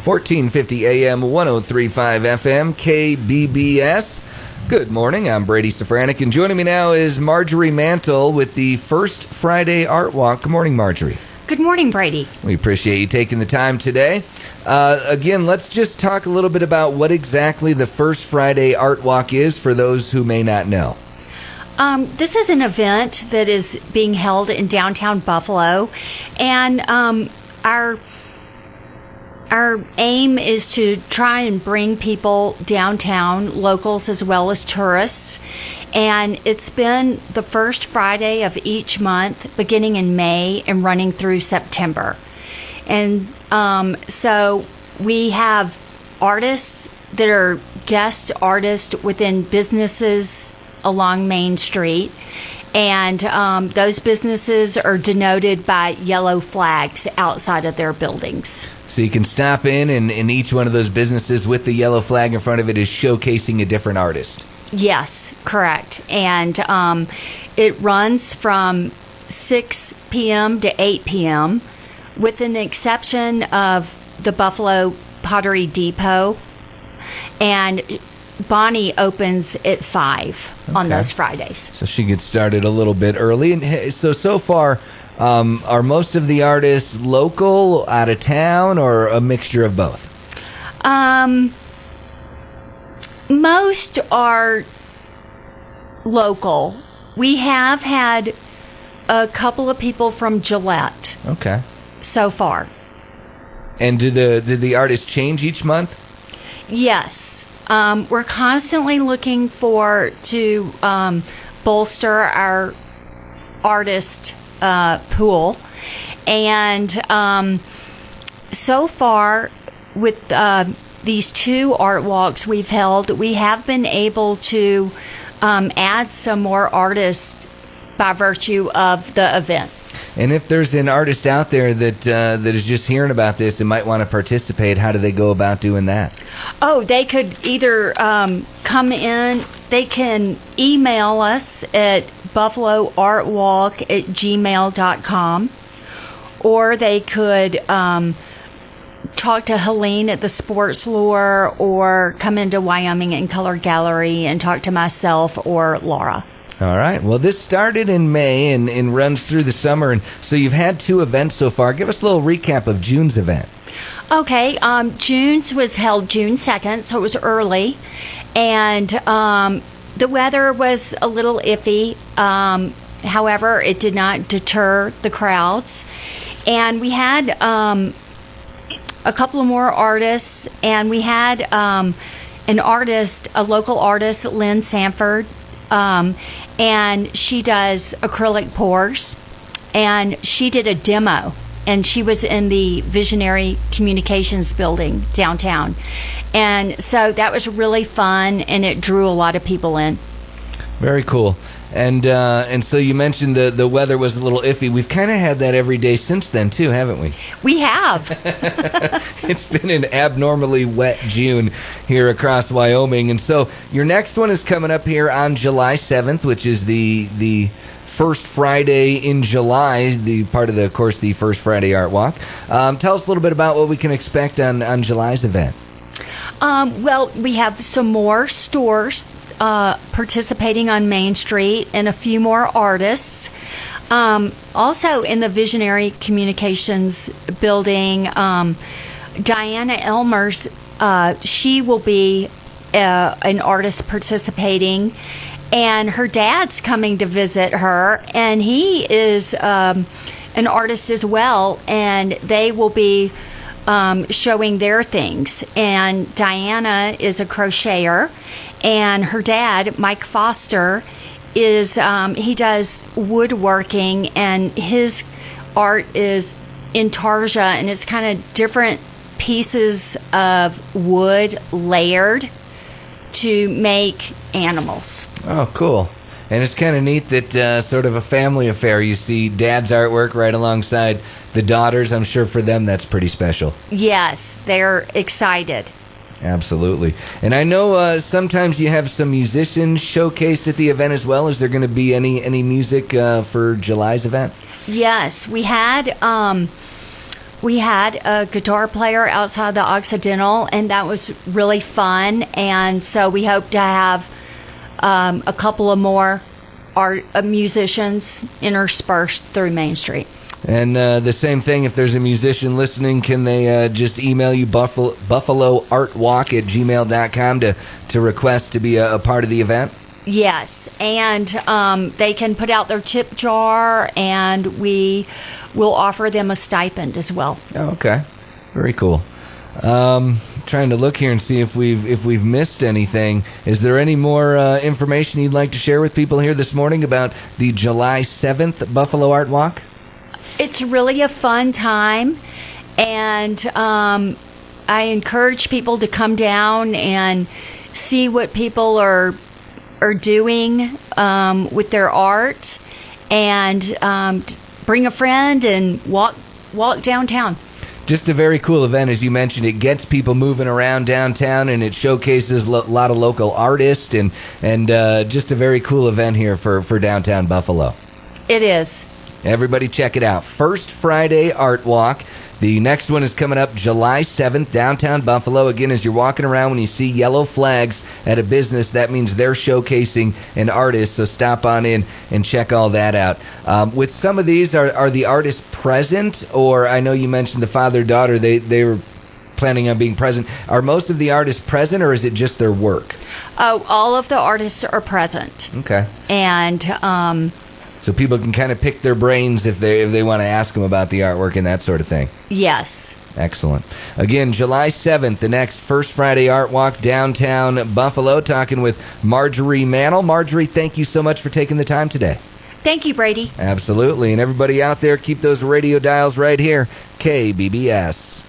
1450 AM, 103.5 FM, KBBS. Good morning, I'm Brady Safranek, and joining me now is Marjorie Mantle with the First Friday Art Walk. Good morning, Marjorie. Good morning, Brady. We appreciate you taking the time today. Again, let's just talk a little bit about what exactly the First Friday Art Walk is for those who may not know. This is an event that is being held in downtown Buffalo, and our aim is to try and bring people downtown, locals as well as tourists. And it's been the first Friday of each month, beginning in May and running through September. And so we have artists that are guest artists within businesses along Main Street. And those businesses are denoted by yellow flags outside of their buildings. So you can stop in, and each one of those businesses with the yellow flag in front of it is showcasing a different artist. Yes, correct. And it runs from 6 p.m. to 8 p.m., with an exception of the Buffalo Pottery Depot. And Bonnie opens at 5 on those Fridays. So she gets started a little bit early. And so far, are most of the artists local, out of town, or a mixture of both? Most are local. We have had a couple of people from Gillette. Okay. So far. And did the artists change each month? Yes. We're constantly looking to bolster our artist pool. And so far, with these 2 art walks we've held, we have been able to add some more artists by virtue of the event. And if there's an artist out there that is just hearing about this and might want to participate, how do they go about doing that? Oh, they could either come in, they can email us at buffaloartwalk@gmail.com, or they could talk to Helene at the Sports Lure, or come into Wyoming and Color Gallery and talk to myself or Laura. All right. Well, this started in May and runs through the summer. And so you've had 2 events so far. Give us a little recap of June's event. Okay. June's was held June 2nd, so it was early. And the weather was a little iffy. However, it did not deter the crowds. And we had a couple of more artists. And we had a local artist, Lynn Sanford. And she does acrylic pours, and she did a demo, and she was in the Visionary Communications building downtown. And so that was really fun, and it drew a lot of people in. Very cool. And so you mentioned the weather was a little iffy. We've kind of had that every day since then, too, haven't we? We have. It's been an abnormally wet June here across Wyoming. And so your next one is coming up here on July 7th, which is the first Friday in July, the part of of course, the First Friday Art Walk. Tell us a little bit about what we can expect on July's event. Well, we have some more stores participating on Main Street, and a few more artists. Also in the Visionary Communications building, Diana Elmers, she will be an artist participating, and her dad's coming to visit her, and he is an artist as well, and they will be showing their things. And Diana is a crocheter, and her dad, Mike Foster, is he does woodworking, and his art is intarsia, and it's kind of different pieces of wood layered to make animals. Oh, cool. And it's kind of neat that sort of a family affair. You see Dad's artwork right alongside the daughters. I'm sure for them that's pretty special. Yes, they're excited. Absolutely. And I know sometimes you have some musicians showcased at the event as well. Is there going to be any music for July's event? Yes, we had we had a guitar player outside the Occidental, and that was really fun. And so we hope to have a couple of more musicians interspersed through Main Street. And the same thing, if there's a musician listening, can they just email you buffaloartwalk@gmail.com to request to be a part of the event? Yes, and they can put out their tip jar, and we will offer them a stipend as well. Oh, okay. Very cool. Trying to look here and see if we've missed anything. Is there any more information you'd like to share with people here this morning about the July 7th Buffalo Art Walk? It's really a fun time, and I encourage people to come down and see what people are doing with their art, and bring a friend and walk downtown. Just a very cool event, as you mentioned. It gets people moving around downtown, and it showcases a lot of local artists, and just a very cool event here for downtown Buffalo. It is. Everybody check it out. First Friday Art Walk. The next one is coming up July 7th, downtown Buffalo. Again, as you're walking around, when you see yellow flags at a business, that means they're showcasing an artist, so stop on in and check all that out. With some of these, are the artists present? Or I know you mentioned the father-daughter, they were planning on being present. Are most of the artists present, or is it just their work? Oh, all of the artists are present. Okay. And so people can kind of pick their brains if they want to ask them about the artwork and that sort of thing. yes. Excellent. Again, July 7th, the next First Friday Art Walk downtown Buffalo, talking with Marjorie Mantle. Marjorie, thank you so much for taking the time today. Thank you, Brady. Absolutely. And everybody out there, keep those radio dials right here. KBBS.